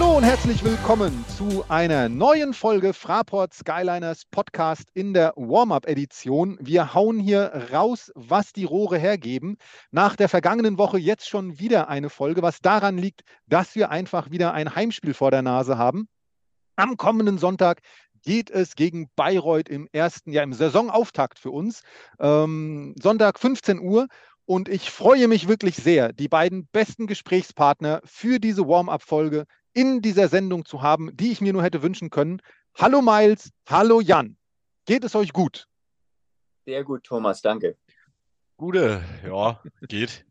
Hallo und herzlich willkommen zu einer neuen Folge Fraport Skyliners Podcast in der Warm-Up-Edition. Wir hauen hier raus, was die Rohre hergeben. Nach der vergangenen Woche jetzt schon wieder eine Folge, was daran liegt, dass wir einfach wieder ein Heimspiel vor der Nase haben. Am kommenden Sonntag geht es gegen Bayreuth im im Saisonauftakt für uns. Sonntag 15 Uhr. Und ich freue mich wirklich sehr, die beiden besten Gesprächspartner für diese Warm-up-Folge in dieser Sendung zu haben, die ich mir nur hätte wünschen können. Hallo Miles, hallo Jan. Geht es euch gut? Sehr gut, Thomas, danke. Gute, ja, geht.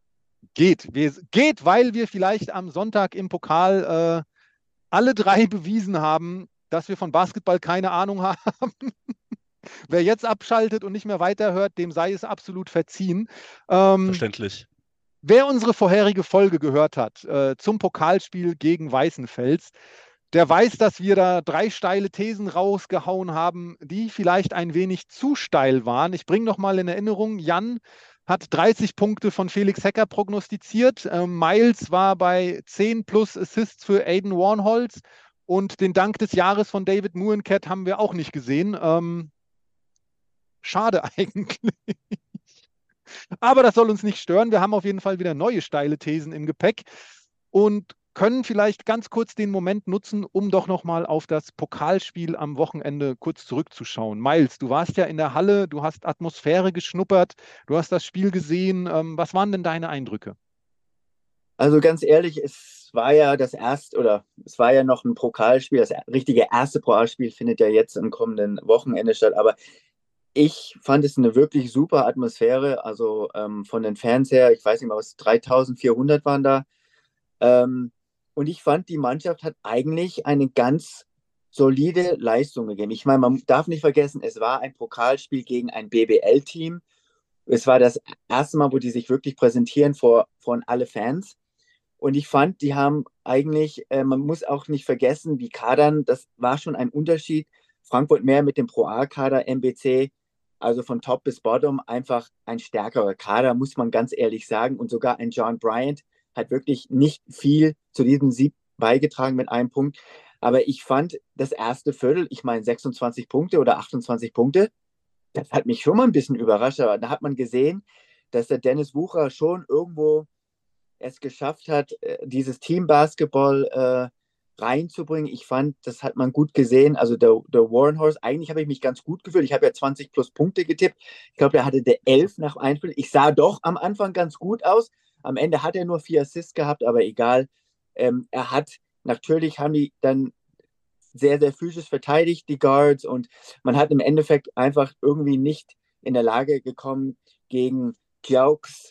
Geht, weil wir vielleicht am Sonntag im Pokal alle drei bewiesen haben, dass wir von Basketball keine Ahnung haben. Wer jetzt abschaltet und nicht mehr weiterhört, dem sei es absolut verziehen. Verständlich. Wer unsere vorherige Folge gehört hat zum Pokalspiel gegen Weißenfels, der weiß, dass wir da 3 steile Thesen rausgehauen haben, die vielleicht ein wenig zu steil waren. Ich bringe noch mal in Erinnerung, Jan hat 30 Punkte von Felix Hecker prognostiziert. Miles war bei 10 plus Assists für Aiden Warnholz und den Dank des Jahres von David Muencat haben wir auch nicht gesehen. Schade eigentlich. Aber das soll uns nicht stören. Wir haben auf jeden Fall wieder neue steile Thesen im Gepäck und können vielleicht ganz kurz den Moment nutzen, um doch nochmal auf das Pokalspiel am Wochenende kurz zurückzuschauen. Miles, du warst ja in der Halle, du hast Atmosphäre geschnuppert, du hast das Spiel gesehen. Was waren denn deine Eindrücke? Also ganz ehrlich, es war ja es war ja noch ein Pokalspiel. Das richtige erste Pokalspiel findet ja jetzt am kommenden Wochenende statt. Aber ich fand es eine wirklich super Atmosphäre. Also von den Fans her, ich weiß nicht mal, was 3400 waren da. Ähm, und ich fand, die Mannschaft hat eigentlich eine ganz solide Leistung gegeben. Ich meine, man darf nicht vergessen, es war ein Pokalspiel gegen ein BBL-Team. Es war das erste Mal, wo die sich wirklich präsentieren vor alle Fans. Und ich fand, die haben eigentlich, man muss auch nicht vergessen, die Kadern, das war schon ein Unterschied. Frankfurt mehr mit dem Pro-A-Kader, MBC, also von Top bis Bottom, einfach ein stärkerer Kader, muss man ganz ehrlich sagen. Und sogar ein John Bryant hat wirklich nicht viel zu diesem Sieg beigetragen mit einem Punkt. Aber ich fand das erste Viertel, ich meine 26 Punkte oder 28 Punkte, das hat mich schon mal ein bisschen überrascht. Aber da hat man gesehen, dass der Dennis Wucher schon irgendwo es geschafft hat, dieses Team-Basketball reinzubringen. Ich fand, das hat man gut gesehen. Also der Warren Horse, eigentlich habe ich mich ganz gut gefühlt. Ich habe ja 20 plus Punkte getippt. Ich glaube, er hatte der 11 nach Einspiel. Ich sah doch am Anfang ganz gut aus. Am Ende hat er nur 4 Assists gehabt, aber egal. Natürlich haben die dann sehr, sehr physisch verteidigt, die Guards. Und man hat im Endeffekt einfach irgendwie nicht in der Lage gekommen, gegen Jaux,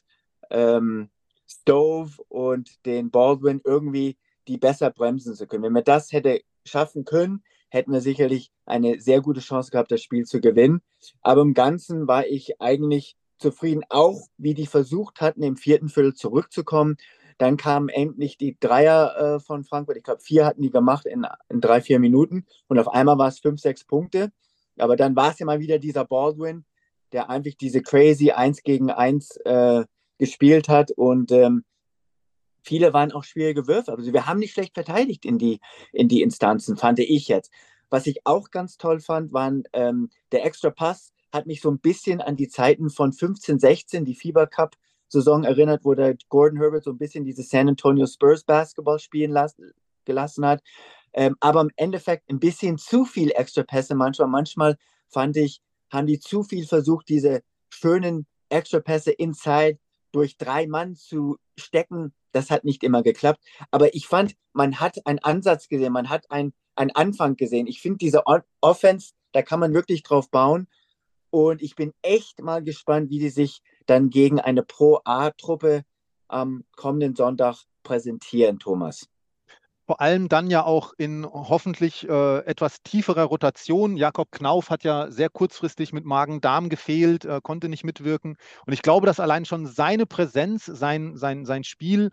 Stove und den Baldwin irgendwie die besser bremsen zu können. Wenn man das hätte schaffen können, hätten wir sicherlich eine sehr gute Chance gehabt, das Spiel zu gewinnen. Aber im Ganzen war ich eigentlich zufrieden, auch wie die versucht hatten, im vierten Viertel zurückzukommen. Dann kamen endlich die Dreier von Frankfurt. Ich glaube, 4 hatten die gemacht in 3, 4 Minuten. Und auf einmal war es 5, 6 Punkte. Aber dann war es ja mal wieder dieser Baldwin, der einfach diese crazy 1 gegen 1 gespielt hat. Und viele waren auch schwierige Würfe. Also wir haben nicht schlecht verteidigt in die Instanzen, fand ich jetzt. Was ich auch ganz toll fand, waren der Extra Pass hat mich so ein bisschen an die Zeiten von 15, 16, die FIBA Cup Saison erinnert, wo der Gordon Herbert so ein bisschen dieses San Antonio Spurs Basketball gelassen hat. Aber im Endeffekt ein bisschen zu viel Extra-Pässe manchmal. Manchmal fand ich, haben die zu viel versucht, diese schönen Extra-Pässe inside durch 3 Mann zu stecken. Das hat nicht immer geklappt. Aber ich fand, man hat einen Ansatz gesehen, man hat einen Anfang gesehen. Ich finde, diese Offense, da kann man wirklich drauf bauen. Und ich bin echt mal gespannt, wie die sich dann gegen eine Pro-A-Truppe am kommenden Sonntag präsentieren, Thomas. Vor allem dann ja auch in hoffentlich etwas tieferer Rotation. Jakob Knauf hat ja sehr kurzfristig mit Magen-Darm gefehlt, konnte nicht mitwirken. Und ich glaube, dass allein schon seine Präsenz, sein Spiel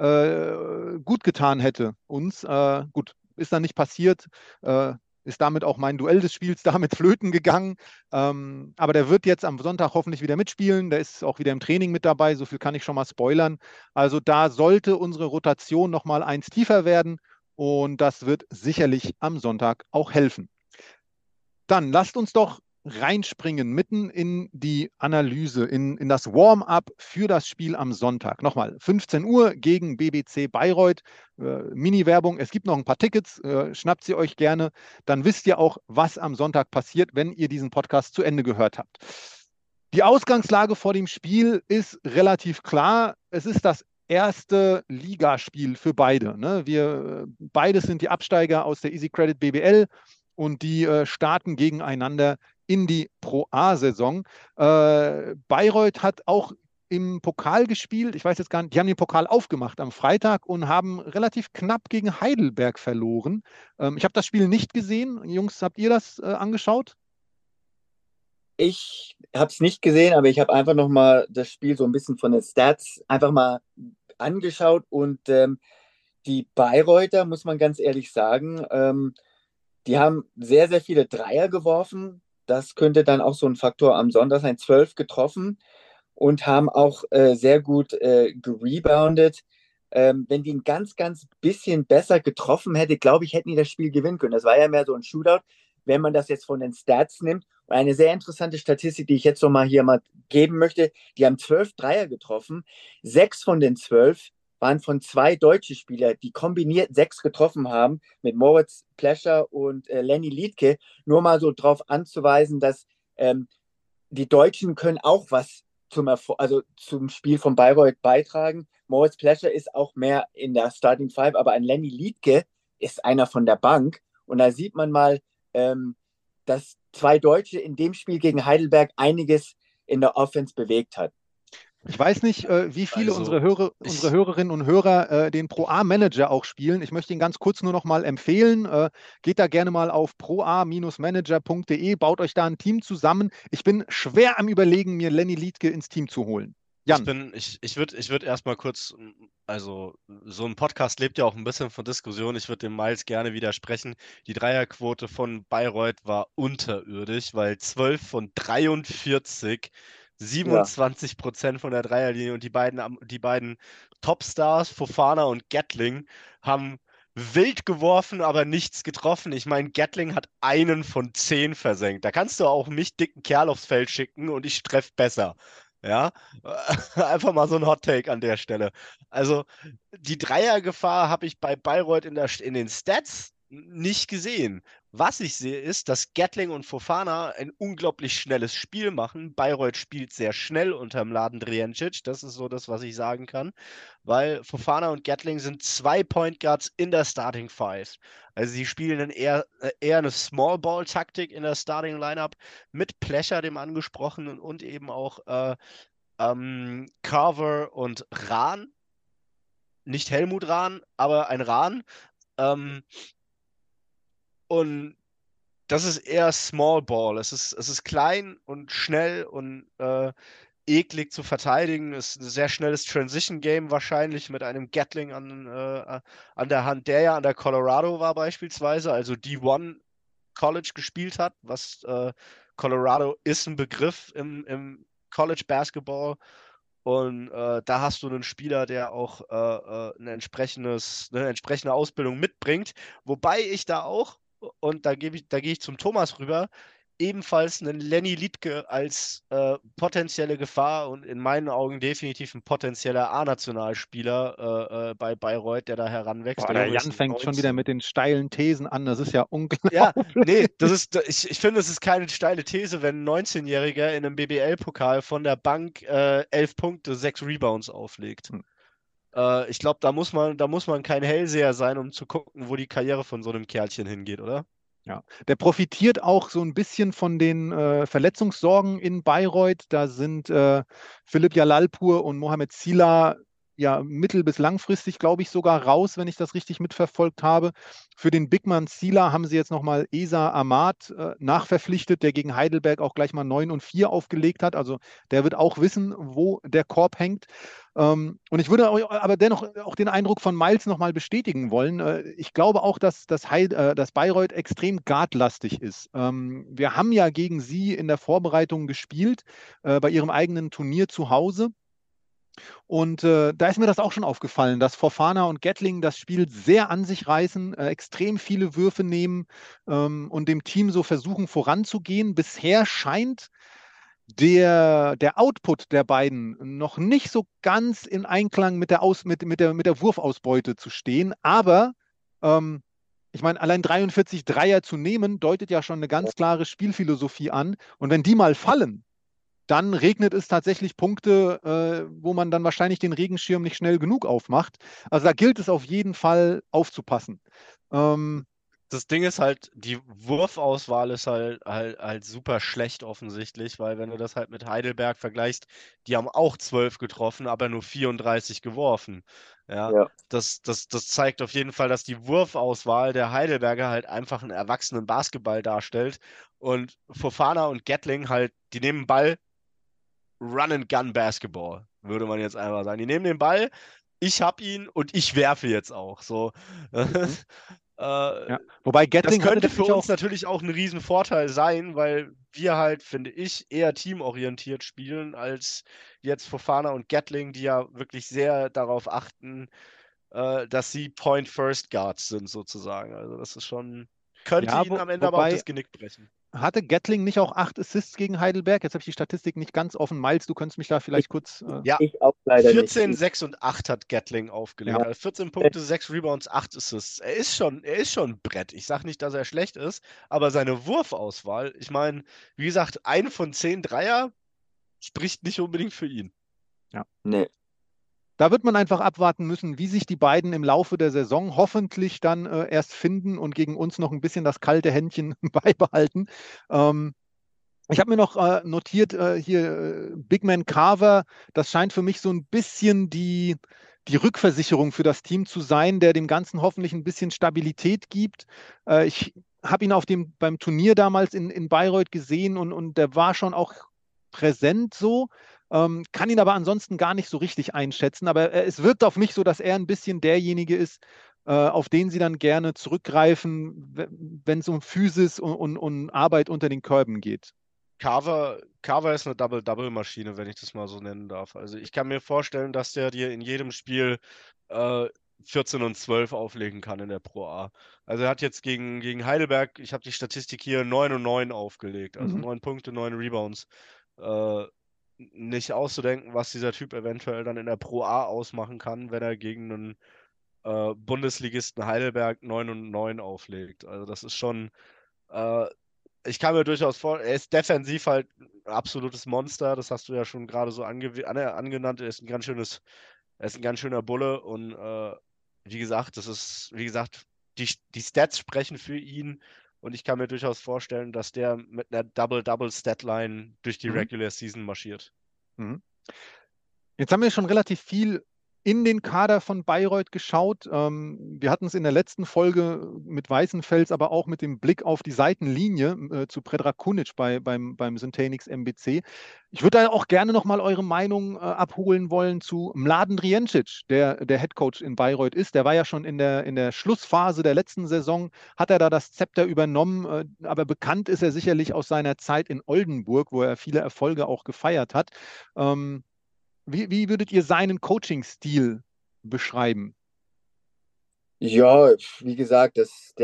gut getan hätte uns. Gut, ist dann nicht passiert. Ist damit auch mein Duell des Spiels damit flöten gegangen. Aber der wird jetzt am Sonntag hoffentlich wieder mitspielen. Der ist auch wieder im Training mit dabei. So viel kann ich schon mal spoilern. Also da sollte unsere Rotation noch mal eins tiefer werden. und das wird sicherlich am Sonntag auch helfen. Dann lasst uns doch reinspringen, mitten in die Analyse, in das Warm-up für das Spiel am Sonntag. Nochmal, 15 Uhr gegen BBC Bayreuth. Mini-Werbung, es gibt noch ein paar Tickets, schnappt sie euch gerne. Dann wisst ihr auch, was am Sonntag passiert, wenn ihr diesen Podcast zu Ende gehört habt. Die Ausgangslage vor dem Spiel ist relativ klar. Es ist das erste Ligaspiel für beide. Ne? Beides sind die Absteiger aus der Easy Credit BBL und die starten gegeneinander in die Pro A-Saison. Bayreuth hat auch im Pokal gespielt. Ich weiß jetzt gar nicht, die haben den Pokal aufgemacht am Freitag und haben relativ knapp gegen Heidelberg verloren. Ich habe das Spiel nicht gesehen. Jungs, habt ihr das angeschaut? Ich habe es nicht gesehen, aber ich habe einfach nochmal das Spiel so ein bisschen von den Stats einfach mal angeschaut und die Bayreuther, muss man ganz ehrlich sagen, die haben sehr, sehr viele Dreier geworfen. Das könnte dann auch so ein Faktor am Sonntag sein, 12 getroffen und haben auch sehr gut gereboundet. Wenn die ein ganz, ganz bisschen besser getroffen hätte, glaube ich, hätten die das Spiel gewinnen können. Das war ja mehr so ein Shootout, wenn man das jetzt von den Stats nimmt. Und eine sehr interessante Statistik, die ich jetzt noch mal hier mal geben möchte, die haben 12 Dreier getroffen. 6 von den 12 waren von 2 deutschen Spielern, die kombiniert 6 getroffen haben, mit Moritz Plescher und Lenny Liedtke. Nur mal so darauf anzuweisen, dass die Deutschen können auch was zum Spiel von Bayreuth beitragen. Moritz Plescher ist auch mehr in der Starting Five, aber ein Lenny Liedtke ist einer von der Bank. Und da sieht man mal, dass 2 Deutsche in dem Spiel gegen Heidelberg einiges in der Offense bewegt hat. Ich weiß nicht, wie viele unsere Hörerinnen und Hörer den Pro A-Manager auch spielen. Ich möchte ihn ganz kurz nur noch mal empfehlen. Geht da gerne mal auf proa-manager.de, baut euch da ein Team zusammen. Ich bin schwer am Überlegen, mir Lenny Liedtke ins Team zu holen. Jan. Ich würd erstmal kurz, also so ein Podcast lebt ja auch ein bisschen von Diskussion. Ich würde dem Miles gerne widersprechen. Die Dreierquote von Bayreuth war unterirdisch, weil 12 von 43, 27% von der Dreierlinie und die beiden Topstars, Fofana und Gatling, haben wild geworfen, aber nichts getroffen. Ich meine, Gatling hat einen von 10 versenkt. Da kannst du auch mich, dicken Kerl, aufs Feld schicken und ich treffe besser. Ja, einfach mal so ein Hot Take an der Stelle. Also die Dreiergefahr habe ich bei Bayreuth in den Stats nicht gesehen. Was ich sehe, ist, dass Gatling und Fofana ein unglaublich schnelles Spiel machen. Bayreuth spielt sehr schnell unter Mladen Drijancic. Das ist so das, was ich sagen kann. Weil Fofana und Gatling sind 2 Point Guards in der Starting Five. Also sie spielen dann eher eine Small Ball Taktik in der Starting Lineup mit Plescher, dem angesprochenen, und eben auch Carver und Rahn. Nicht Helmut Rahn, aber ein Rahn. Und das ist eher Small Ball. Es ist klein und schnell und eklig zu verteidigen. Es ist ein sehr schnelles Transition-Game wahrscheinlich mit einem Gatling an der Hand, der ja an der Colorado war beispielsweise, also D1 College gespielt hat, was Colorado ist ein Begriff im College Basketball. Und da hast du einen Spieler, der auch eine entsprechende Ausbildung mitbringt. Wobei ich da auch, und da gehe ich zum Thomas rüber, ebenfalls einen Lenny Liedtke als potenzielle Gefahr und in meinen Augen definitiv ein potenzieller A-Nationalspieler bei Bayreuth, der da heranwächst. Boah, der Jan fängt schon wieder mit den steilen Thesen an. Das ist ja unglaublich. Ja, nee, ich finde, es ist keine steile These, wenn ein 19-Jähriger in einem BBL-Pokal von der Bank 11 Punkte, 6 Rebounds auflegt. Ich glaube, da muss man kein Hellseher sein, um zu gucken, wo die Karriere von so einem Kerlchen hingeht, oder? Ja, der profitiert auch so ein bisschen von den Verletzungssorgen in Bayreuth. Da sind Philipp Jalalpur und Mohamed Sila ja mittel- bis langfristig, glaube ich, sogar raus, wenn ich das richtig mitverfolgt habe. Für den Bigman Sila haben sie jetzt nochmal Esa Ahmad nachverpflichtet, der gegen Heidelberg auch gleich mal 9 und 4 aufgelegt hat. Also der wird auch wissen, wo der Korb hängt. Und ich würde aber dennoch auch den Eindruck von Miles nochmal bestätigen wollen. Ich glaube auch, dass Bayreuth extrem guardlastig ist. Wir haben ja gegen sie in der Vorbereitung gespielt, bei ihrem eigenen Turnier zu Hause. Und da ist mir das auch schon aufgefallen, dass Fofana und Gatling das Spiel sehr an sich reißen, extrem viele Würfe nehmen und dem Team so versuchen voranzugehen. Bisher scheint der Output der beiden noch nicht so ganz in Einklang mit der Wurfausbeute zu stehen. Aber ähm, ich meine, allein 43 Dreier zu nehmen, deutet ja schon eine ganz klare Spielphilosophie an. Und wenn die mal fallen, dann regnet es tatsächlich Punkte, wo man dann wahrscheinlich den Regenschirm nicht schnell genug aufmacht. Also da gilt es auf jeden Fall aufzupassen. Ähm, Das Ding ist halt, die Wurfauswahl ist halt super schlecht offensichtlich, weil wenn du das halt mit Heidelberg vergleichst, die haben auch 12 getroffen, aber nur 34 geworfen. Ja, Ja. das zeigt auf jeden Fall, dass die Wurfauswahl der Heidelberger halt einfach einen erwachsenen Basketball darstellt und Fofana und Gatling halt, die nehmen Ball, Run-and-Gun-Basketball, würde man jetzt einfach sagen. Die nehmen den Ball, ich hab ihn und ich werfe jetzt auch. So. mhm. Äh, Ja. Wobei Das Gatling hatte, könnte denke für ich, uns auch. natürlich auch ein Riesenvorteil sein, weil wir halt, finde ich, eher teamorientiert spielen als jetzt Fofana und Gatling, die ja wirklich sehr darauf achten, dass sie Point First Guards sind, sozusagen. Also das ist schon, könnte Ja, ihnen am Ende aber auch wobei das Genick brechen. hatte Gatling nicht auch 8 Assists gegen Heidelberg? Jetzt habe ich die Statistik nicht ganz offen. Miles, du könntest mich da Ich, vielleicht kurz. Ja, ich auch leider nicht. 14, 6 und 8 hat Gatling aufgelegt. Ja. Also 14 Punkte, 6 Rebounds, 8 Assists. Er ist schon ein Brett. Ich sage nicht, dass er schlecht ist, aber seine Wurfauswahl, ich meine, wie gesagt, 1 von 10 Dreier spricht nicht unbedingt für ihn. Ja. Nee. Da wird man einfach abwarten müssen, wie sich die beiden im Laufe der Saison hoffentlich dann erst finden und gegen uns noch ein bisschen das kalte Händchen beibehalten. Ich habe mir noch notiert, hier Big Man Carver, das scheint für mich so ein bisschen die Rückversicherung für das Team zu sein, der dem Ganzen hoffentlich ein bisschen Stabilität gibt. Ich habe ihn beim Turnier damals in Bayreuth gesehen und der war schon auch präsent so, kann ihn aber ansonsten gar nicht so richtig einschätzen. Aber es wirkt auf mich so, dass er ein bisschen derjenige ist, auf den sie dann gerne zurückgreifen, wenn es um Physis und Arbeit unter den Körben geht. Carver ist eine Double-Double-Maschine, wenn ich das mal so nennen darf. Also ich kann mir vorstellen, dass der dir in jedem Spiel 14 und 12 auflegen kann in der Pro A. Also er hat jetzt gegen Heidelberg, ich habe die Statistik hier, 9 und 9 aufgelegt. Also Mhm. 9 Punkte, 9 Rebounds. Äh, Nicht auszudenken, was dieser Typ eventuell dann in der Pro A ausmachen kann, wenn er gegen einen Bundesligisten Heidelberg 9 und 9 auflegt. Also das ist schon äh, ich kann mir durchaus vorstellen, er ist defensiv halt ein absolutes Monster, das hast du ja schon gerade so angenannt, er ist ein ganz schöner Bulle und wie gesagt, die Stats sprechen für ihn und ich kann mir durchaus vorstellen, dass der mit einer Double-Double-Statline durch die Mhm. Regular Season marschiert. Mhm. Jetzt haben wir schon relativ viel in den Kader von Bayreuth geschaut. Wir hatten es in der letzten Folge mit Weißenfels, aber auch mit dem Blick auf die Seitenlinie zu Predrag Kunic beim Syntanix MBC. Ich würde da auch gerne noch mal eure Meinung abholen wollen zu Mladen Drijancic, der Head Coach in Bayreuth ist. Der war ja schon in der Schlussphase der letzten Saison, hat er da das Zepter übernommen, aber bekannt ist er sicherlich aus seiner Zeit in Oldenburg, wo er viele Erfolge auch gefeiert hat. Wie würdet ihr seinen Coaching-Stil beschreiben? Ja, wie gesagt,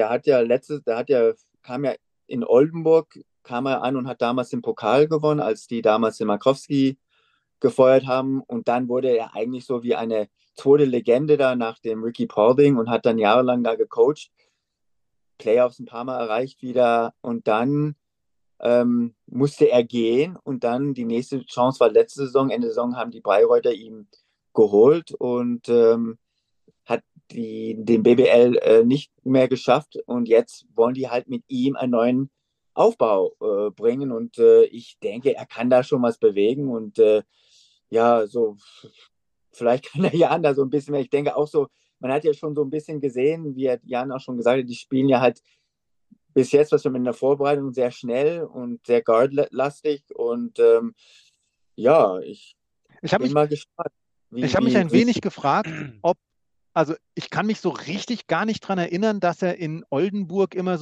kam ja in Oldenburg, kam er an und hat damals den Pokal gewonnen, als die damals den Markowski gefeuert haben. Und dann wurde er eigentlich so wie eine zweite Legende da nach dem Ricky Paulding und hat dann jahrelang da gecoacht, Playoffs ein paar Mal erreicht wieder. Und dann musste er gehen und dann die nächste Chance war letzte Saison. Ende Saison haben die Bayreuther ihn geholt und hat den BBL nicht mehr geschafft und jetzt wollen die halt mit ihm einen neuen Aufbau bringen und ich denke, er kann da schon was bewegen und ja, so vielleicht kann der Jan da so ein bisschen mehr. Ich denke auch so, man hat ja schon so ein bisschen gesehen, wie Jan auch schon gesagt hat, die spielen ja halt bis jetzt, was wir mit der Vorbereitung, sehr schnell und sehr guardlastig und ja, ich Ich habe bin mich, mal gespannt, ich hab mich ein wie wenig gefragt, also ich kann mich so richtig gar nicht daran erinnern, dass er in Oldenburg immer so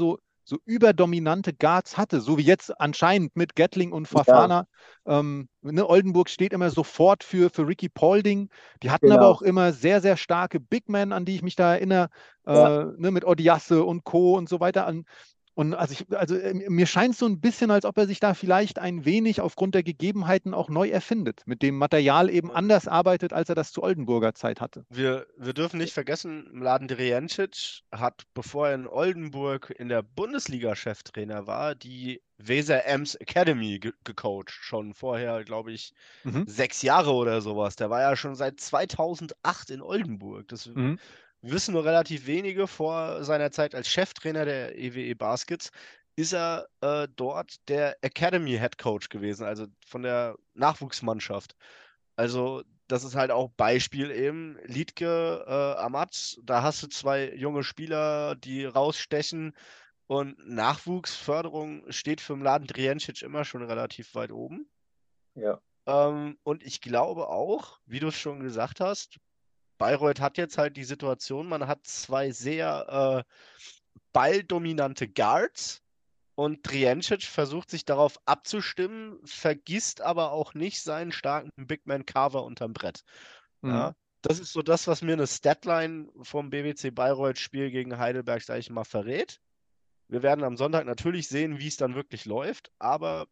so überdominante Guards hatte, so wie jetzt anscheinend mit Gatling und Ja, Fafana. Ne, Oldenburg steht immer sofort für Ricky Paulding. Die hatten aber genau. auch immer sehr, sehr starke Big Men, an die ich mich da erinnere, Ja, ne, mit Odiasse und Co. und so weiter. Und mir scheint es so ein bisschen, als ob er sich da vielleicht ein wenig aufgrund der Gegebenheiten auch neu erfindet, mit dem Material eben anders arbeitet, als er das zu Oldenburger Zeit hatte. Wir dürfen nicht vergessen, Mladen Drijancic hat, bevor er in Oldenburg in der Bundesliga Cheftrainer war, die Weser Ems Academy gecoacht. Schon vorher, glaube ich, Mhm. 6 Jahre oder sowas. Der war ja schon seit 2008 in Oldenburg. Das Mhm. wissen nur relativ wenige. Vor seiner Zeit als Cheftrainer der EWE Baskets ist er dort der Academy Head Coach gewesen, also von der Nachwuchsmannschaft. Also das ist halt auch Beispiel eben. Liedke, Amat, da hast du zwei junge Spieler, die rausstechen, und Nachwuchsförderung steht für Mladen Drijancic immer schon relativ weit oben. ja, Und ich glaube auch, wie du es schon gesagt hast, Bayreuth hat jetzt halt die Situation, man hat zwei sehr balldominante Guards, und Drijancic versucht sich darauf abzustimmen, vergisst aber auch nicht seinen starken Big Man Carver unterm Brett. Mhm. Ja, das ist so das, was mir eine Statline vom BWC Bayreuth-Spiel gegen Heidelberg, sage ich mal, verrät. Wir werden am Sonntag natürlich sehen, wie es dann wirklich läuft, aber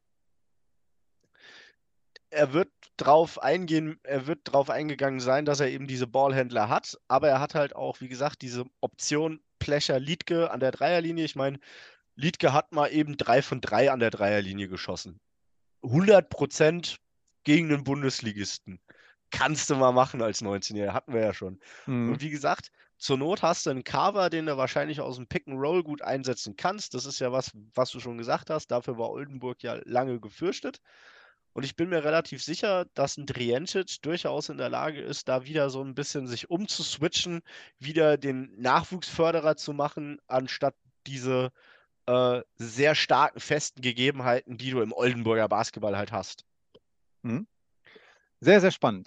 er wird drauf eingegangen sein, dass er eben diese Ballhändler hat, aber er hat halt auch, wie gesagt, diese Option Plecher Liedke an der Dreierlinie. Ich meine, Liedke hat mal eben 3 von 3 an der Dreierlinie geschossen. 100% gegen einen Bundesligisten. Kannst du mal machen als 19-Jähriger, hatten wir ja schon. Mhm. Und wie gesagt, zur Not hast du einen Carver, den du wahrscheinlich aus dem Pick and Roll gut einsetzen kannst. Das ist ja was du schon gesagt hast. Dafür war Oldenburg ja lange gefürchtet. Und ich bin mir relativ sicher, dass ein Drijancic durchaus in der Lage ist, da wieder so ein bisschen sich umzuswitchen, wieder den Nachwuchsförderer zu machen, anstatt diese sehr starken, festen Gegebenheiten, die du im Oldenburger Basketball halt hast. Mhm. Sehr, sehr spannend.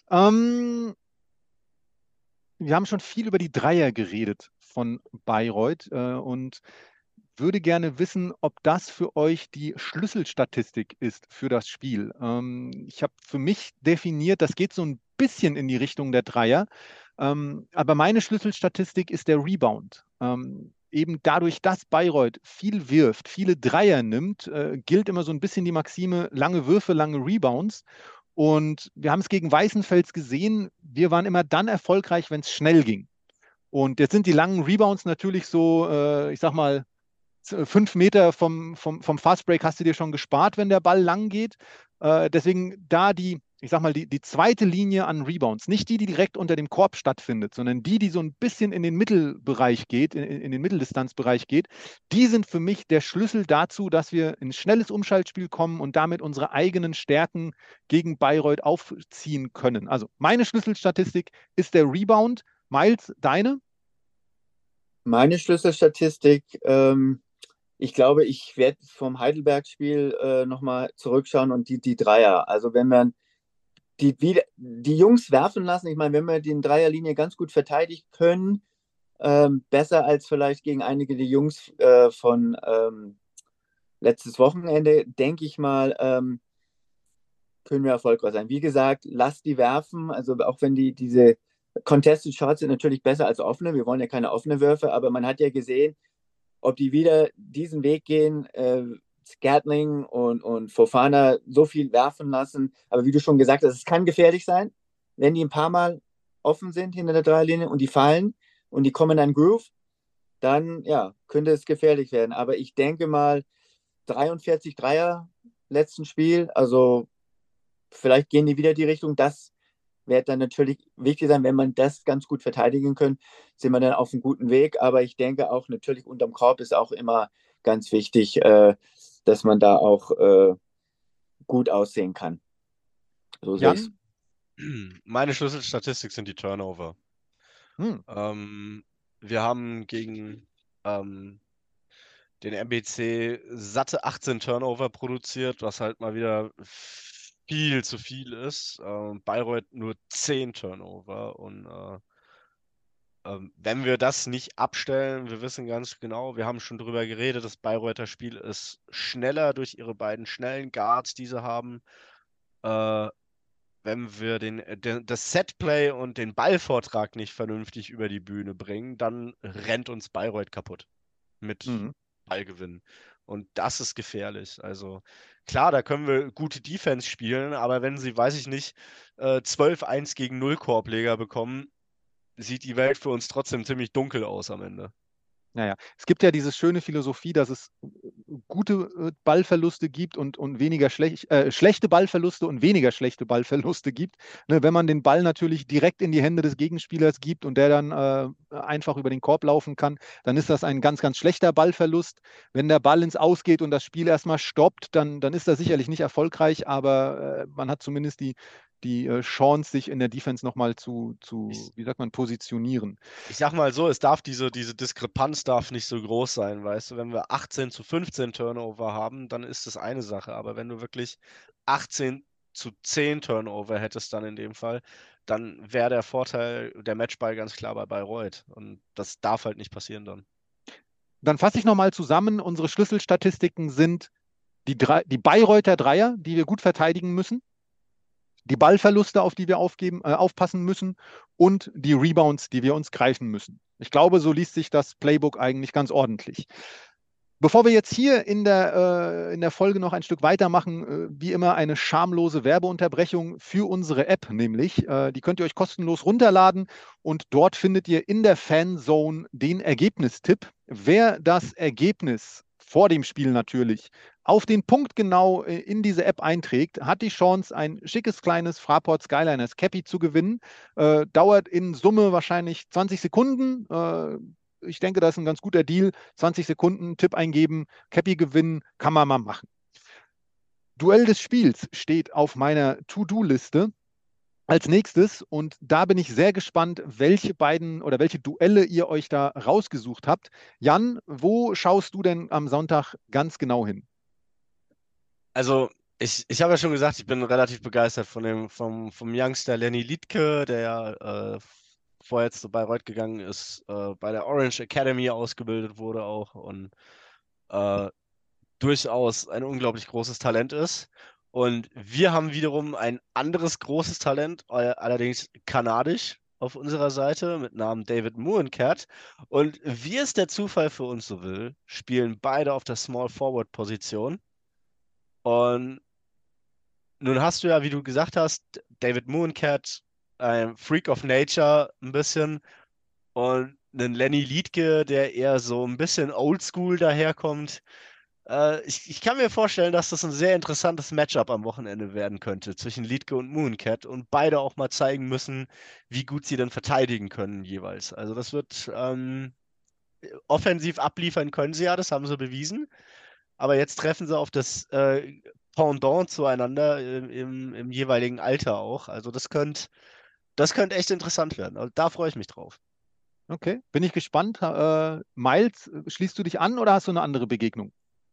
Wir haben schon viel über die Dreier geredet von Bayreuth und würde gerne wissen, ob das für euch die Schlüsselstatistik ist für das Spiel. Ich habe für mich definiert, das geht so ein bisschen in die Richtung der Dreier, aber meine Schlüsselstatistik ist der Rebound. Eben dadurch, dass Bayreuth viel wirft, viele Dreier nimmt, gilt immer so ein bisschen die Maxime, lange Würfe, lange Rebounds. Und wir haben es gegen Weißenfels gesehen, wir waren immer dann erfolgreich, wenn es schnell ging. Und jetzt sind die langen Rebounds natürlich so, ich sag mal, 5 Meter vom Fastbreak hast du dir schon gespart, wenn der Ball lang geht. Deswegen da ich sag mal, die zweite Linie an Rebounds, nicht die direkt unter dem Korb stattfindet, sondern die so ein bisschen in den Mittelbereich geht, in den Mitteldistanzbereich geht, die sind für mich der Schlüssel dazu, dass wir in ein schnelles Umschaltspiel kommen und damit unsere eigenen Stärken gegen Bayreuth aufziehen können. Also meine Schlüsselstatistik ist der Rebound. Miles, deine? meine Schlüsselstatistik, ich glaube, ich werde vom Heidelberg-Spiel nochmal zurückschauen und die Dreier. Also wenn man die Jungs werfen lassen, ich meine, wenn wir die in Dreierlinie ganz gut verteidigen können, besser als vielleicht gegen einige der Jungs von letztes Wochenende, denke ich mal, können wir erfolgreich sein. Wie gesagt, lasst die werfen, also auch wenn diese Contested Shots sind natürlich besser als offene, wir wollen ja keine offene Würfe, aber man hat ja gesehen, ob die wieder diesen Weg gehen, Scatling und Fofana so viel werfen lassen. Aber wie du schon gesagt hast, es kann gefährlich sein, wenn die ein paar Mal offen sind hinter der Dreierlinie und die fallen und die kommen in einen Groove, dann ja, könnte es gefährlich werden. Aber ich denke mal, 43 Dreier letzten Spiel, also vielleicht gehen die wieder die Richtung. Das wird dann natürlich wichtig sein, wenn man das ganz gut verteidigen können, sind wir dann auf einem guten Weg. Aber ich denke auch natürlich unterm Korb ist auch immer ganz wichtig, dass man da auch gut aussehen kann. So sehe ich es. Jan? Meine Schlüsselstatistik sind die Turnover. Hm. Wir haben gegen den MBC satte 18 Turnover produziert, was halt mal wieder viel zu viel ist. Bayreuth nur 10 Turnover, und wenn wir das nicht abstellen, wir wissen ganz genau, wir haben schon drüber geredet, das Bayreuther Spiel ist schneller durch ihre beiden schnellen Guards, die sie haben. Äh, Wenn wir das Setplay und den Ballvortrag nicht vernünftig über die Bühne bringen, dann rennt uns Bayreuth kaputt mit Mhm. Ballgewinn. Und das ist gefährlich. Also klar, da können wir gute Defense spielen, aber wenn sie, weiß ich nicht, 12-1 gegen 0 Korbleger bekommen, sieht die Welt für uns trotzdem ziemlich dunkel aus am Ende. Naja, es gibt ja diese schöne Philosophie, dass es gute Ballverluste gibt und weniger schlechte Ballverluste und weniger schlechte Ballverluste gibt. Ne, wenn man den Ball natürlich direkt in die Hände des Gegenspielers gibt und der dann einfach über den Korb laufen kann, dann ist das ein ganz, ganz schlechter Ballverlust. Wenn der Ball ins Aus geht und das Spiel erstmal stoppt, dann ist das sicherlich nicht erfolgreich, aber man hat zumindest die Chance, sich in der Defense nochmal wie sagt man, positionieren. Ich sag mal so, es darf diese Diskrepanz darf nicht so groß sein, weißt du, wenn wir 18-15 Turnover haben, dann ist das eine Sache, aber wenn du wirklich 18-10 Turnover hättest dann in dem Fall, dann wäre der Vorteil der Matchball ganz klar bei Bayreuth und das darf halt nicht passieren dann. Dann fasse ich nochmal zusammen. Unsere Schlüsselstatistiken sind die Bayreuther Dreier, die wir gut verteidigen müssen, die Ballverluste, auf die wir aufpassen müssen und die Rebounds, die wir uns greifen müssen. Ich glaube, so liest sich das Playbook eigentlich ganz ordentlich. Bevor wir jetzt hier in der Folge noch ein Stück weitermachen, wie immer eine schamlose Werbeunterbrechung für unsere App, nämlich. Die könnt ihr euch kostenlos runterladen und dort findet ihr in der Fanzone den Ergebnistipp. Wer das Ergebnis vor dem Spiel natürlich auf den Punkt genau in diese App einträgt, hat die Chance, ein schickes kleines Fraport Skyliners Cappy zu gewinnen. Dauert in Summe wahrscheinlich 20 Sekunden. Ich denke, das ist ein ganz guter Deal. 20 Sekunden, Tipp eingeben, Cappy gewinnen, kann man mal machen. Duell des Spiels steht auf meiner To-Do-Liste als nächstes und da bin ich sehr gespannt, welche beiden oder welche Duelle ihr euch da rausgesucht habt. Jan, wo schaust du denn am Sonntag ganz genau hin? Also, ich habe ja schon gesagt, ich bin relativ begeistert vom Youngster Lenny Liedtke, der ja vorher jetzt zu Bayreuth gegangen ist, bei der Orange Academy ausgebildet wurde auch und äh, durchaus ein unglaublich großes Talent ist. Und wir haben wiederum ein anderes großes Talent, allerdings kanadisch auf unserer Seite mit Namen David Mouencat. Und wie es der Zufall für uns so will, spielen beide auf der Small Forward Position. Und nun hast du ja, wie du gesagt hast, David Mouencat, ein Freak of Nature ein bisschen und einen Lenny Liedtke, der eher so ein bisschen oldschool daherkommt. Ich kann mir vorstellen, dass das ein sehr interessantes Matchup am Wochenende werden könnte zwischen Liedtke und Mooncat und beide auch mal zeigen müssen, wie gut sie denn verteidigen können jeweils. Also das wird offensiv abliefern können sie ja, das haben sie bewiesen. Aber jetzt treffen sie auf das Pendant zueinander im jeweiligen Alter auch. Also das könnte echt interessant werden. Also da freue ich mich drauf. Okay, bin ich gespannt. Miles, schließt du dich an oder hast du eine andere Begegnung?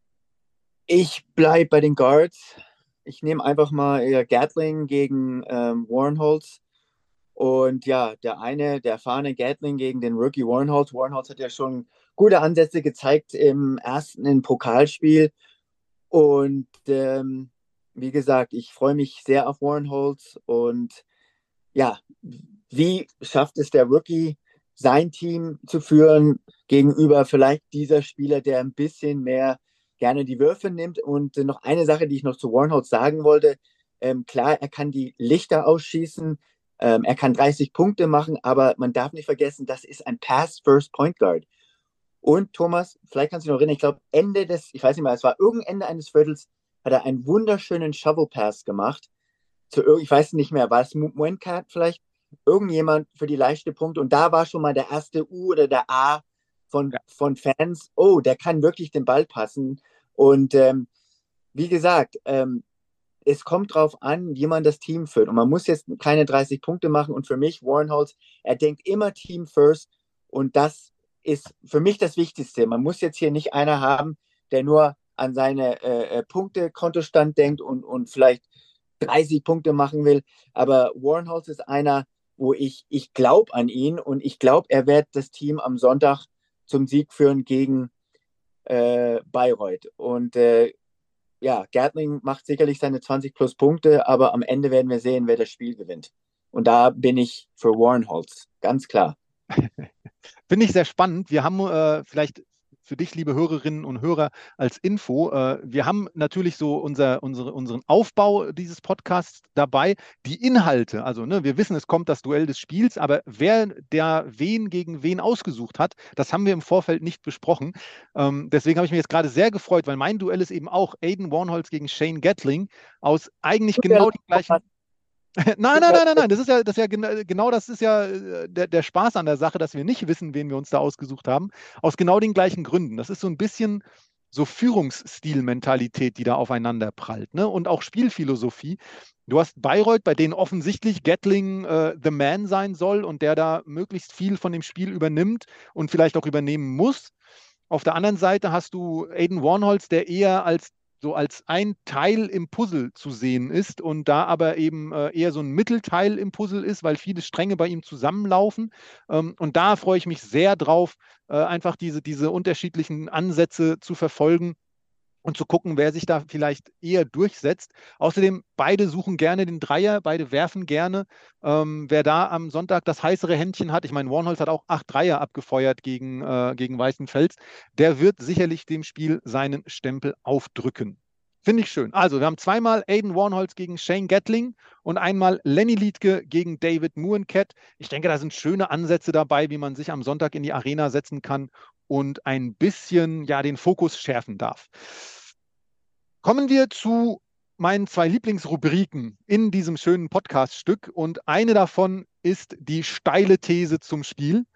Ich bleibe bei den Guards. Ich nehme einfach mal Gatling gegen Warrenholtz. Und ja, der erfahrene Gatling gegen den Rookie Warrenholtz. Warrenholtz hat ja schon gute Ansätze gezeigt im Pokalspiel. Und wie gesagt, ich freue mich sehr auf Warrenholtz. Und ja, wie schafft es der Rookie, sein Team zu führen gegenüber vielleicht dieser Spieler, der ein bisschen mehr gerne die Würfe nimmt? Und noch eine Sache, die ich noch zu Warrenholtz sagen wollte. Klar, er kann die Lichter ausschießen, er kann 30 Punkte machen, aber man darf nicht vergessen, das ist ein Pass-First Point Guard. Und Thomas, vielleicht kannst du dich noch erinnern, ich glaube, ich weiß nicht mehr, es war irgendein Ende eines Viertels, hat er einen wunderschönen Shovel Pass gemacht. Ich weiß nicht mehr, war es Mwenkat vielleicht? Irgendjemand für die leichte Punkte. Und da war schon mal der erste U oder der A Ja. von Fans. Oh, der kann wirklich den Ball passen. Und wie gesagt, es kommt drauf an, wie man das Team führt. Und man muss jetzt keine 30 Punkte machen. Und für mich, Warrenholtz, er denkt immer Team first. Und das ist für mich das Wichtigste. Man muss jetzt hier nicht einer haben, der nur an seine Punkte-Kontostand denkt und vielleicht 30 Punkte machen will. Aber Warrenholtz ist einer, wo ich glaube an ihn und ich glaube, er wird das Team am Sonntag zum Sieg führen gegen Bayreuth. Und ja, Gärtling macht sicherlich seine 20 plus Punkte, aber am Ende werden wir sehen, wer das Spiel gewinnt. Und da bin ich für Warrenholz, ganz klar. Finde ich sehr spannend. Wir haben vielleicht für dich, liebe Hörerinnen und Hörer, als Info, wir haben natürlich so unseren Aufbau dieses Podcasts dabei. Die Inhalte, also ne, wir wissen, es kommt das Duell des Spiels, aber wer der wen gegen wen ausgesucht hat, das haben wir im Vorfeld nicht besprochen. Deswegen habe ich mich jetzt gerade sehr gefreut, weil mein Duell ist eben auch Aiden Warrenholz gegen Shane Gatling aus eigentlich genau den gleichen. Nein. Genau das ist ja der Spaß an der Sache, dass wir nicht wissen, wen wir uns da ausgesucht haben. Aus genau den gleichen Gründen. Das ist so ein bisschen so Führungsstil-Mentalität, die da aufeinander prallt, ne? Und auch Spielphilosophie. Du hast Bayreuth, bei denen offensichtlich Gatling the man sein soll und der da möglichst viel von dem Spiel übernimmt und vielleicht auch übernehmen muss. Auf der anderen Seite hast du Aiden Warrenholz, der eher als ein Teil im Puzzle zu sehen ist und da aber eben eher so ein Mittelteil im Puzzle ist, weil viele Stränge bei ihm zusammenlaufen. Und da freue ich mich sehr drauf, einfach diese unterschiedlichen Ansätze zu verfolgen und zu gucken, wer sich da vielleicht eher durchsetzt. Außerdem, beide suchen gerne den Dreier, beide werfen gerne. Wer da am Sonntag das heißere Händchen hat, ich meine, Warrenholz hat auch 8 Dreier abgefeuert gegen Weißenfels, der wird sicherlich dem Spiel seinen Stempel aufdrücken. Finde ich schön. Also, wir haben zweimal Aiden Warrenholz gegen Shane Gatling und einmal Lenny Liedtke gegen David Muenket. Ich denke, da sind schöne Ansätze dabei, wie man sich am Sonntag in die Arena setzen kann und ein bisschen ja den Fokus schärfen darf. Kommen wir zu meinen 2 Lieblingsrubriken in diesem schönen Podcast-Stück und eine davon ist die steile These zum Spiel.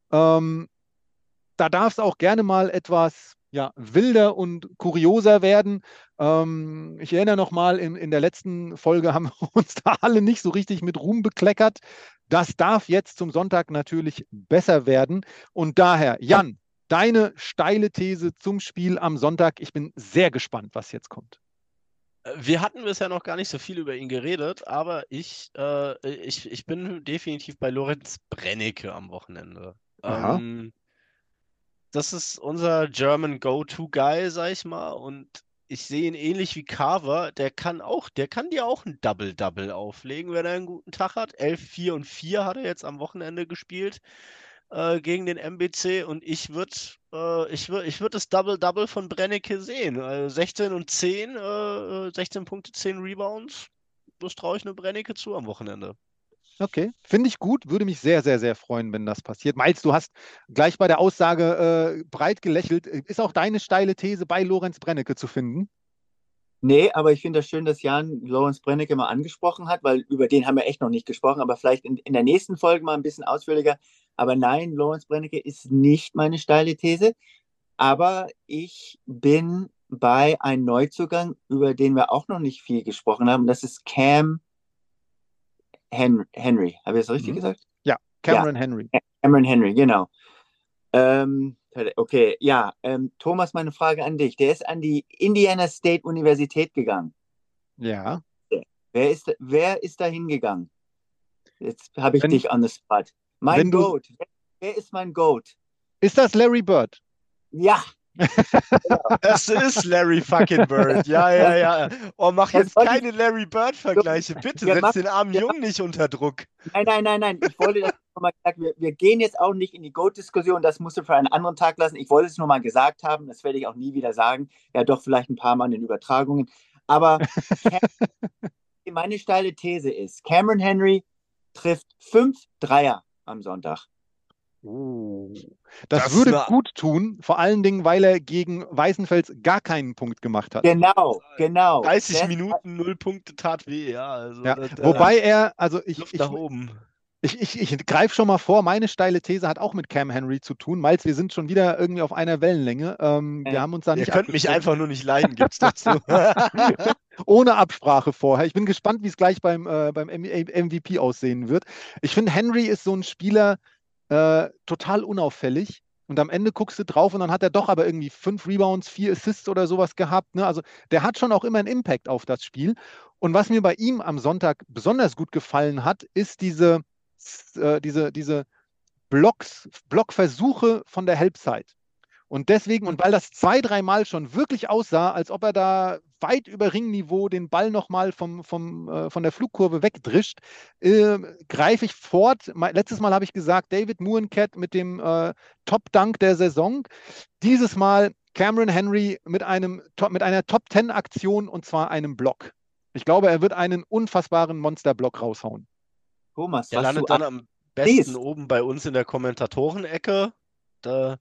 Da darf es auch gerne mal etwas ja, wilder und kurioser werden. Ich erinnere nochmal, in der letzten Folge haben wir uns da alle nicht so richtig mit Ruhm bekleckert. Das darf jetzt zum Sonntag natürlich besser werden. Und daher, Jan, deine steile These zum Spiel am Sonntag. Ich bin sehr gespannt, was jetzt kommt. Wir hatten bisher noch gar nicht so viel über ihn geredet, aber ich bin definitiv bei Lorenz Brennecke am Wochenende. Aha. Das ist unser German Go-To-Guy, sag ich mal, und ich sehe ihn ähnlich wie Carver, der kann dir auch ein Double-Double auflegen, wenn er einen guten Tag hat. 11, 4 und 4 hat er jetzt am Wochenende gespielt gegen den MBC und ich würd das Double-Double von Brennecke sehen. 16 und 10, 16 Punkte, 10 Rebounds. Das traue ich nur Brennecke zu am Wochenende. Okay, finde ich gut, würde mich sehr, sehr, sehr freuen, wenn das passiert. Miles, du hast gleich bei der Aussage breit gelächelt. Ist auch deine steile These bei Lorenz Brennecke zu finden? Nee, aber ich finde das schön, dass Jan Lorenz Brennecke mal angesprochen hat, weil über den haben wir echt noch nicht gesprochen, aber vielleicht in der nächsten Folge mal ein bisschen ausführlicher. Aber nein, Lorenz Brennecke ist nicht meine steile These, aber ich bin bei einem Neuzugang, über den wir auch noch nicht viel gesprochen haben. Das ist Cam Henry. Habe ich das richtig gesagt? Ja, Cameron Henry. Cameron Henry, genau. Okay, ja, Thomas, meine Frage an dich. Der ist an die Indiana State Universität gegangen. Ja. Wer ist da hingegangen? Jetzt habe ich dich on the spot. Mein Goat. Wer ist mein Goat? Ist das Larry Bird? Ja. Es ist Larry fucking Bird. Ja. Oh, mach jetzt keine Larry Bird-Vergleiche. Bitte, setz den armen Jungen nicht unter Druck. Nein. Ich wollte das nochmal sagen. Wir gehen jetzt auch nicht in die Goat-Diskussion. Das musst du für einen anderen Tag lassen. Ich wollte es nur mal gesagt haben. Das werde ich auch nie wieder sagen. Ja, doch vielleicht ein paar Mal in den Übertragungen. Aber meine steile These ist, Cameron Henry trifft 5 Dreier am Sonntag. Das würde gut tun, vor allen Dingen, weil er gegen Weißenfels gar keinen Punkt gemacht hat. Genau. 30 Minuten, 0 Punkte tat weh, ja. Also ja. Wobei er, also ich greife schon mal vor, meine steile These hat auch mit Cam Henry zu tun. Miles, wir sind schon wieder irgendwie auf einer Wellenlänge. Wir haben uns da nicht. Ihr könnt mich einfach nur nicht leiden, gibt's dazu. Ohne Absprache vorher. Ich bin gespannt, wie es gleich beim MVP aussehen wird. Ich finde, Henry ist so ein Spieler, total unauffällig. Und am Ende guckst du drauf und dann hat er doch aber irgendwie 5 Rebounds, 4 Assists oder sowas gehabt. Ne? Also der hat schon auch immer einen Impact auf das Spiel. Und was mir bei ihm am Sonntag besonders gut gefallen hat, ist diese diese Blockversuche von der Halbzeit. Und deswegen, und weil das 2-3 Mal schon wirklich aussah, als ob er da weit über Ringniveau den Ball nochmal von der Flugkurve wegdrischt, greife ich fort. Letztes Mal habe ich gesagt, David Mouhenket mit dem Top-Dunk der Saison. Dieses Mal Cameron Henry mit einer Top-10-Aktion, und zwar einem Block. Ich glaube, er wird einen unfassbaren Monster-Block raushauen. Thomas, Der was landet du dann am besten siehst. oben bei uns in der Kommentatorenecke. Da,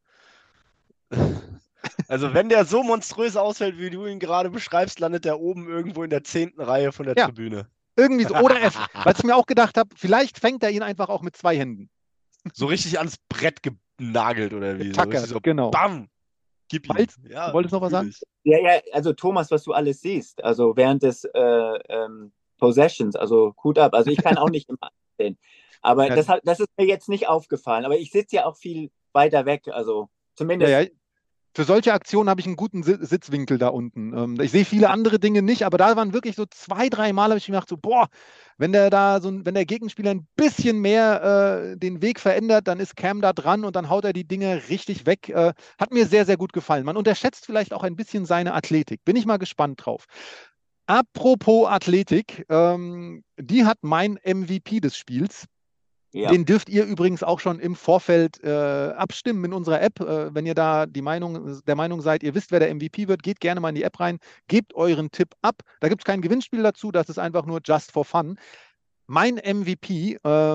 also wenn der so monströs ausfällt, wie du ihn gerade beschreibst, landet er oben irgendwo in der 10. Reihe von der Ja. Tribüne. Irgendwie so. Oder was ich mir auch gedacht habe, vielleicht fängt er ihn einfach auch mit 2 Händen. So richtig ans Brett genagelt oder wie? So, Getackert, richtig so, genau. bam! Gib ihm. Malz, Ja, du wolltest noch was sagen? Ja, also Thomas, was du alles siehst, also während des Possessions, also Hut ab. Also ich kann auch nicht immer sehen. Aber Ja. das ist mir jetzt nicht aufgefallen. Aber ich sitze ja auch viel weiter weg, also zumindest. Ja. Für solche Aktionen habe ich einen guten Sitzwinkel da unten. Ich sehe viele andere Dinge nicht, aber da waren wirklich so 2-3 Mal, habe ich mir gedacht, so, boah, wenn der Gegenspieler ein bisschen mehr den Weg verändert, dann ist Cam da dran und dann haut er die Dinge richtig weg. Hat mir sehr, sehr gut gefallen. Man unterschätzt vielleicht auch ein bisschen seine Athletik. Bin ich mal gespannt drauf. Apropos Athletik, die hat mein MVP des Spiels. Ja. Den dürft ihr übrigens auch schon im Vorfeld abstimmen in unserer App. Wenn ihr da der Meinung seid, ihr wisst, wer der MVP wird, geht gerne mal in die App rein, gebt euren Tipp ab. Da gibt es kein Gewinnspiel dazu, das ist einfach nur just for fun. Mein MVP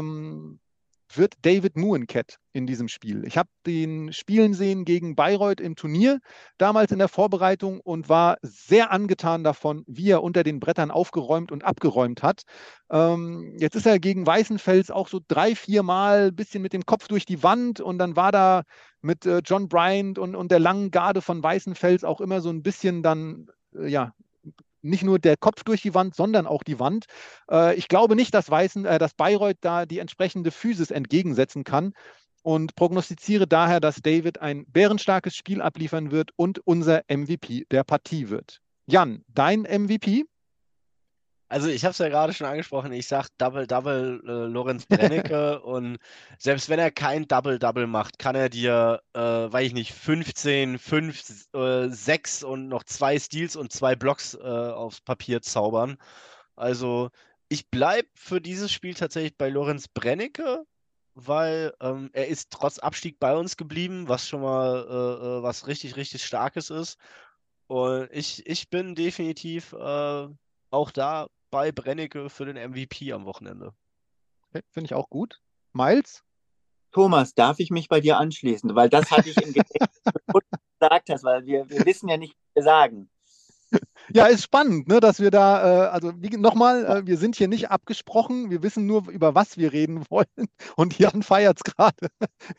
wird David Mouhenket in diesem Spiel. Ich habe den spielen sehen gegen Bayreuth im Turnier, damals in der Vorbereitung, und war sehr angetan davon, wie er unter den Brettern aufgeräumt und abgeräumt hat. Jetzt ist er gegen Weißenfels auch so 3-4 Mal ein bisschen mit dem Kopf durch die Wand, und dann war da mit John Bryant und der langen Garde von Weißenfels auch immer so ein bisschen dann, nicht nur der Kopf durch die Wand, sondern auch die Wand. Ich glaube nicht, dass Bayreuth da die entsprechende Physis entgegensetzen kann, und prognostiziere daher, dass David ein bärenstarkes Spiel abliefern wird und unser MVP der Partie wird. Jan, dein MVP? Also ich habe es ja gerade schon angesprochen, ich sage Double-Double Lorenz Brennecke und selbst wenn er kein Double-Double macht, kann er dir, weiß ich nicht, 15, 5, 6 und noch 2 Steals und 2 Blocks aufs Papier zaubern. Also ich bleibe für dieses Spiel tatsächlich bei Lorenz Brennecke, weil er ist trotz Abstieg bei uns geblieben, was schon mal was richtig, richtig Starkes ist. Und ich bin definitiv auch da bei Brennecke für den MVP am Wochenende. Okay, finde ich auch gut. Miles? Thomas, darf ich mich bei dir anschließen? Weil das hatte ich im Gedächtnis, bevor du gesagt hast, weil wir wissen ja nicht, was wir sagen. Ja, ist spannend, ne, dass wir da, nochmal, wir sind hier nicht abgesprochen, wir wissen nur, über was wir reden wollen, und Jan feiert es gerade.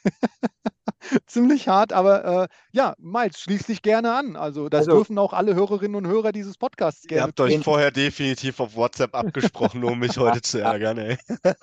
Ziemlich hart, aber Miles, schließ dich gerne an. Also das dürfen auch alle Hörerinnen und Hörer dieses Podcasts Ihr gerne habt euch tun. vorher definitiv auf WhatsApp abgesprochen, um mich heute zu ärgern, ey.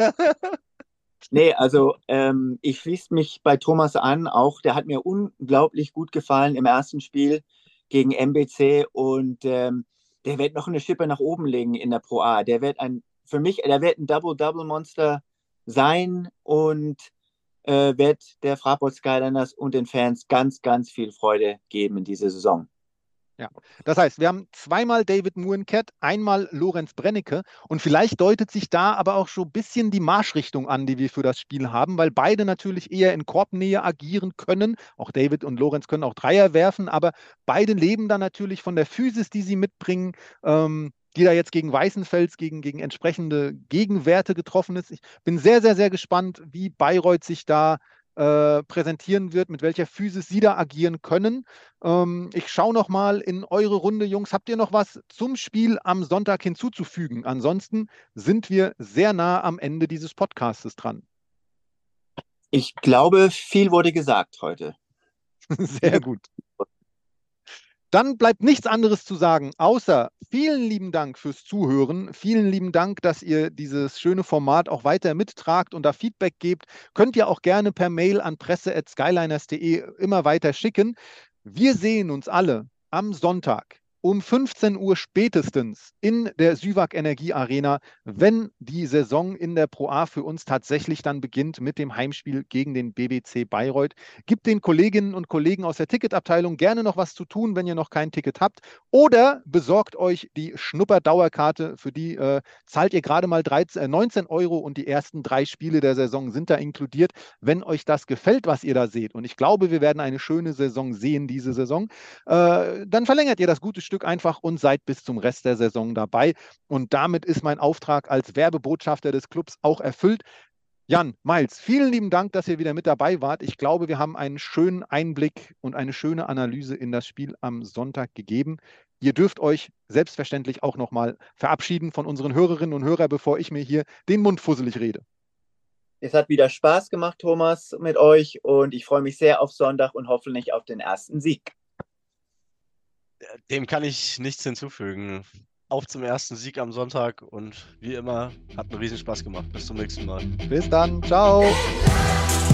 Nee, also ich schließe mich bei Thomas an. Auch der hat mir unglaublich gut gefallen im ersten Spiel gegen MBC, und der wird noch eine Schippe nach oben legen in der Pro A. Der wird ein Double-Double-Monster sein und wird der Fraport Skyliners und den Fans ganz, ganz viel Freude geben in dieser Saison. Ja, das heißt, wir haben zweimal David Mouhenket, einmal Lorenz Brennecke, und vielleicht deutet sich da aber auch schon ein bisschen die Marschrichtung an, die wir für das Spiel haben, weil beide natürlich eher in Korbnähe agieren können. Auch David und Lorenz können auch Dreier werfen, aber beide leben dann natürlich von der Physis, die sie mitbringen, die da jetzt gegen Weißenfels, gegen entsprechende Gegenwerte getroffen ist. Ich bin sehr, sehr, sehr gespannt, wie Bayreuth sich da präsentieren wird, mit welcher Physis sie da agieren können. Ich schaue noch mal in eure Runde, Jungs. Habt ihr noch was zum Spiel am Sonntag hinzuzufügen? Ansonsten sind wir sehr nah am Ende dieses Podcastes dran. Ich glaube, viel wurde gesagt heute. Sehr gut. Dann bleibt nichts anderes zu sagen, außer vielen lieben Dank fürs Zuhören. Vielen lieben Dank, dass ihr dieses schöne Format auch weiter mittragt und da Feedback gebt. Könnt ihr auch gerne per Mail an presse@skyliners.de immer weiter schicken. Wir sehen uns alle am Sonntag um 15 Uhr spätestens in der Süwag Energie Arena, wenn die Saison in der Pro A für uns tatsächlich dann beginnt mit dem Heimspiel gegen den BBC Bayreuth. Gibt den Kolleginnen und Kollegen aus der Ticketabteilung gerne noch was zu tun, wenn ihr noch kein Ticket habt. Oder besorgt euch die Schnupper-Dauerkarte, für die zahlt ihr gerade mal 19 Euro und die ersten 3 Spiele der Saison sind da inkludiert. Wenn euch das gefällt, was ihr da seht, und ich glaube, wir werden eine schöne Saison sehen diese Saison, dann verlängert ihr das gute Stück einfach und seid bis zum Rest der Saison dabei. Und damit ist mein Auftrag als Werbebotschafter des Clubs auch erfüllt. Jan, Miles, vielen lieben Dank, dass ihr wieder mit dabei wart. Ich glaube, wir haben einen schönen Einblick und eine schöne Analyse in das Spiel am Sonntag gegeben. Ihr dürft euch selbstverständlich auch nochmal verabschieden von unseren Hörerinnen und Hörern, bevor ich mir hier den Mund fusselig rede. Es hat wieder Spaß gemacht, Thomas, mit euch, und ich freue mich sehr auf Sonntag und hoffentlich auf den ersten Sieg. Dem kann ich nichts hinzufügen. Auf zum ersten Sieg am Sonntag und wie immer, hat einen Riesenspaß gemacht. Bis zum nächsten Mal. Bis dann, ciao.